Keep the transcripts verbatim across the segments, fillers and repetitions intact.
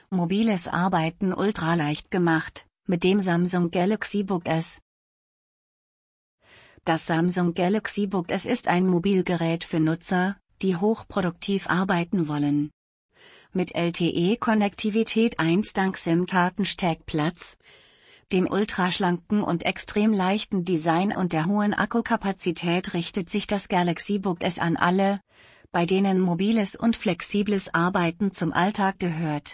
Mobiles Arbeiten ultraleicht gemacht, mit dem Samsung Galaxy Book S. Das Samsung Galaxy Book S ist ein Mobilgerät für Nutzer, die hochproduktiv arbeiten wollen. Mit L T E-Konnektivität eins dank SIM-Kartensteckplatz, dem ultraschlanken und extrem leichten Design und der hohen Akkukapazität richtet sich das Galaxy Book S an alle, bei denen mobiles und flexibles Arbeiten zum Alltag gehört.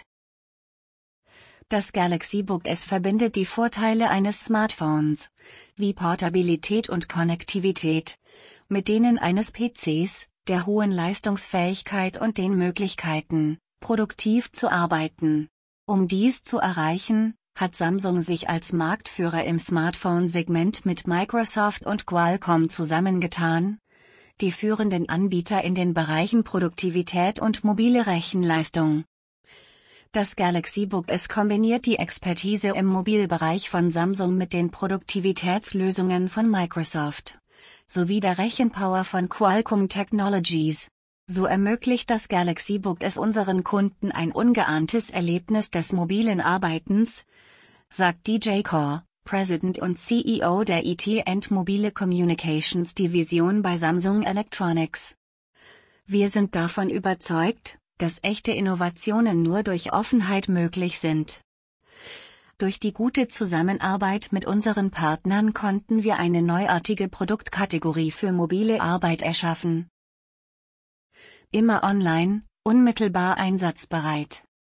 Das Galaxy Book S verbindet die Vorteile eines Smartphones, wie Portabilität und Konnektivität, mit denen eines P Cs, der hohen Leistungsfähigkeit und den Möglichkeiten, produktiv zu arbeiten. Um dies zu erreichen, hat Samsung sich als Marktführer im Smartphone-Segment mit Microsoft und Qualcomm zusammengetan, die führenden Anbieter in den Bereichen Produktivität und mobile Rechenleistung. Das Galaxy Book S kombiniert die Expertise im Mobilbereich von Samsung mit den Produktivitätslösungen von Microsoft, sowie der Rechenpower von Qualcomm Technologies. So ermöglicht das Galaxy Book S unseren Kunden ein ungeahntes Erlebnis des mobilen Arbeitens, sagt D J Kaur, President und C E O der I T and Mobile Communications Division bei Samsung Electronics. Wir sind davon überzeugt, dass echte Innovationen nur durch Offenheit möglich sind. Durch die gute Zusammenarbeit mit unseren Partnern konnten wir eine neuartige Produktkategorie für mobile Arbeit erschaffen. Immer online, unmittelbar einsatzbereit.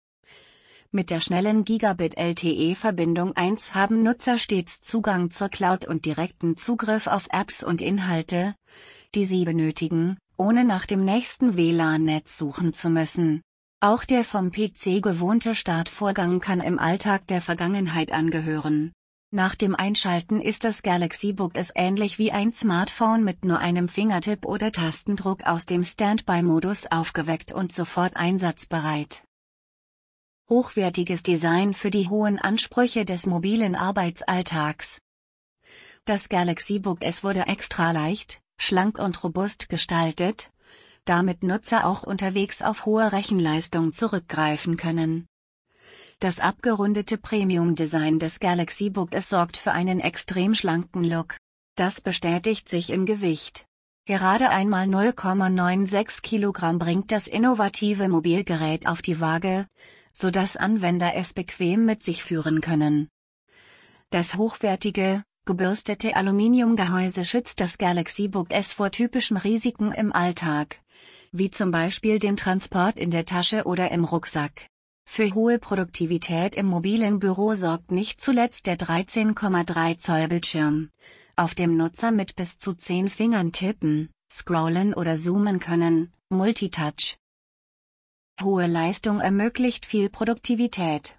Mit der schnellen Gigabit-L T E-Verbindung eins haben Nutzer stets Zugang zur Cloud und direkten Zugriff auf Apps und Inhalte, die sie benötigen, ohne nach dem nächsten W L A N-Netz suchen zu müssen. Auch der vom P C gewohnte Startvorgang kann im Alltag der Vergangenheit angehören. Nach dem Einschalten ist das Galaxy Book S ähnlich wie ein Smartphone mit nur einem Fingertipp oder Tastendruck aus dem Standby-Modus aufgeweckt und sofort einsatzbereit. Hochwertiges Design für die hohen Ansprüche des mobilen Arbeitsalltags. Das Galaxy Book S wurde extra leicht, schlank und robust gestaltet, damit Nutzer auch unterwegs auf hohe Rechenleistung zurückgreifen können. Das abgerundete Premium-Design des Galaxy Book S sorgt für einen extrem schlanken Look. Das bestätigt sich im Gewicht. Gerade einmal null Komma sechsundneunzig Kilogramm bringt das innovative Mobilgerät auf die Waage, sodass Anwender es bequem mit sich führen können. Das hochwertige, gebürstete Aluminiumgehäuse schützt das Galaxy Book S vor typischen Risiken im Alltag, wie zum Beispiel dem Transport in der Tasche oder im Rucksack. Für hohe Produktivität im mobilen Büro sorgt nicht zuletzt der dreizehn Komma drei Zoll Bildschirm, auf dem Nutzer mit bis zu zehn Fingern tippen, scrollen oder zoomen können, Multitouch. Hohe Leistung ermöglicht viel Produktivität.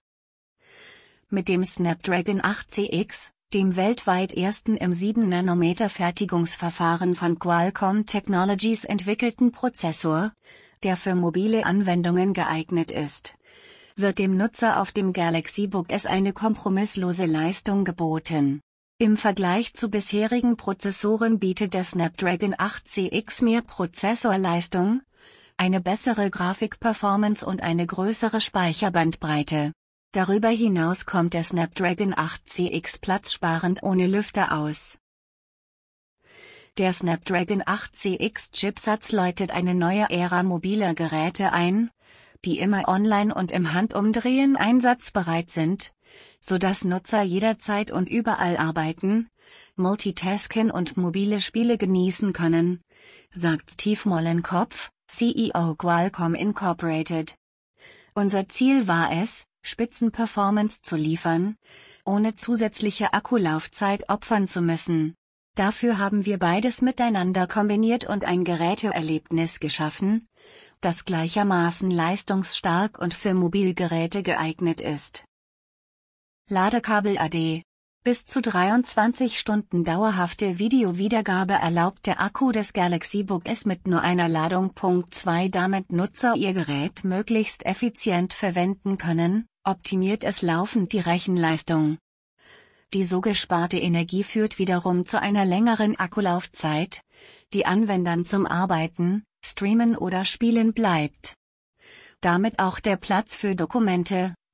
Mit dem Snapdragon acht C X, dem weltweit ersten im sieben Nanometer Fertigungsverfahren von Qualcomm Technologies entwickelten Prozessor, der für mobile Anwendungen geeignet ist, wird dem Nutzer auf dem Galaxy Book S eine kompromisslose Leistung geboten. Im Vergleich zu bisherigen Prozessoren bietet der Snapdragon acht C X mehr Prozessorleistung, eine bessere Grafikperformance und eine größere Speicherbandbreite. Darüber hinaus kommt der Snapdragon acht C X platzsparend ohne Lüfter aus. Der Snapdragon acht C X Chipsatz läutet eine neue Ära mobiler Geräte ein, die immer online und im Handumdrehen einsatzbereit sind, sodass Nutzer jederzeit und überall arbeiten, multitasken und mobile Spiele genießen können, sagt Steve Mollenkopf, C E O Qualcomm Incorporated. Unser Ziel war es, Spitzenperformance zu liefern, ohne zusätzliche Akkulaufzeit opfern zu müssen. Dafür haben wir beides miteinander kombiniert und ein Geräteerlebnis geschaffen, das gleichermaßen leistungsstark und für Mobilgeräte geeignet ist. Ladekabel A D. Bis zu dreiundzwanzig Stunden dauerhafte Videowiedergabe erlaubt der Akku des Galaxy Book S mit nur einer Ladung. Punkt zwei Damit Nutzer ihr Gerät möglichst effizient verwenden können, optimiert es laufend die Rechenleistung. Die so gesparte Energie führt wiederum zu einer längeren Akkulaufzeit, die Anwendern zum Arbeiten, Streamen oder Spielen bleibt. Damit auch der Platz für Dokumente,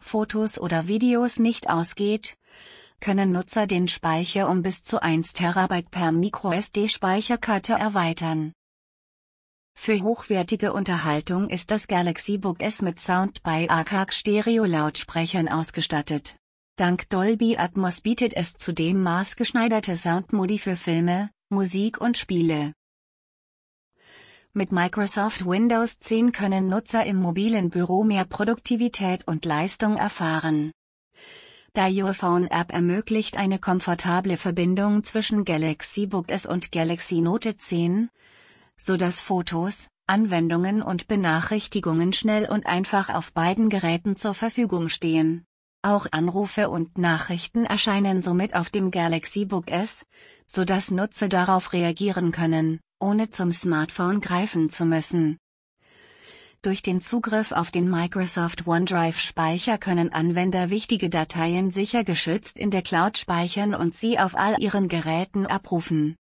Fotos oder Videos nicht ausgeht, können Nutzer den Speicher um bis zu eins Terabyte per Micro-S D-Speicherkarte erweitern. Für hochwertige Unterhaltung ist das Galaxy Book S mit Soundby A K Stereo-Lautsprechern ausgestattet. Dank Dolby Atmos bietet es zudem maßgeschneiderte Soundmodi für Filme, Musik und Spiele. Mit Microsoft Windows zehn können Nutzer im mobilen Büro mehr Produktivität und Leistung erfahren. Die Your Phone App ermöglicht eine komfortable Verbindung zwischen Galaxy Book S und Galaxy Note zehn, sodass Fotos, Anwendungen und Benachrichtigungen schnell und einfach auf beiden Geräten zur Verfügung stehen. Auch Anrufe und Nachrichten erscheinen somit auf dem Galaxy Book S, sodass Nutzer darauf reagieren können, ohne zum Smartphone greifen zu müssen. Durch den Zugriff auf den Microsoft OneDrive-Speicher können Anwender wichtige Dateien sicher geschützt in der Cloud speichern und sie auf all ihren Geräten abrufen.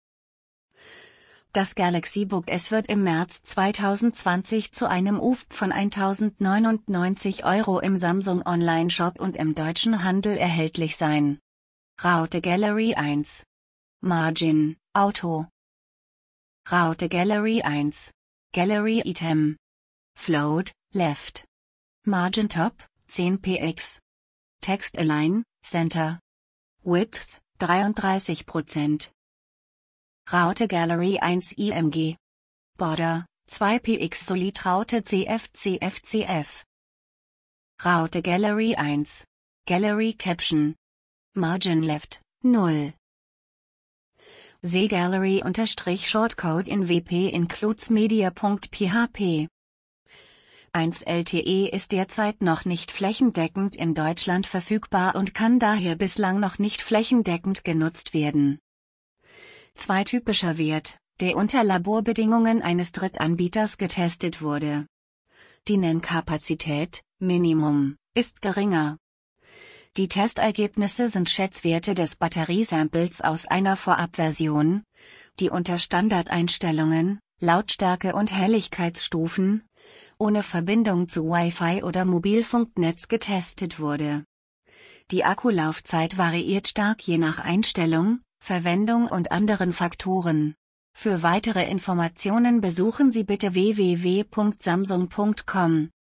Das Galaxy Book S wird im März zweitausendzwanzig zu einem U F P von eintausendneunundneunzig Euro im Samsung Online-Shop und im deutschen Handel erhältlich sein. Raute Gallery eins. Margin, Auto. Raute Gallery eins. Gallery Item. Float, Left. Margin Top, zehn Px. Text Align, Center. Width, dreiunddreißig Prozent. Raute Gallery eins I M G. Border, zwei Px Solid Raute C F C F C F. Raute Gallery eins. Gallery Caption. Margin Left, null. See Gallery unterstrich Shortcode in W P includes media.php. eins L T E ist derzeit noch nicht flächendeckend in Deutschland verfügbar und kann daher bislang noch nicht flächendeckend genutzt werden. Zwei typischer Wert, der unter Laborbedingungen eines Drittanbieters getestet wurde. Die Nennkapazität, Minimum, ist geringer. Die Testergebnisse sind Schätzwerte des Batteriesamples aus einer Vorabversion, die unter Standardeinstellungen, Lautstärke und Helligkeitsstufen, ohne Verbindung zu Wi-Fi oder Mobilfunknetz getestet wurde. Die Akkulaufzeit variiert stark je nach Einstellung, Verwendung und anderen Faktoren. Für weitere Informationen besuchen Sie bitte w w w punkt samsung punkt com.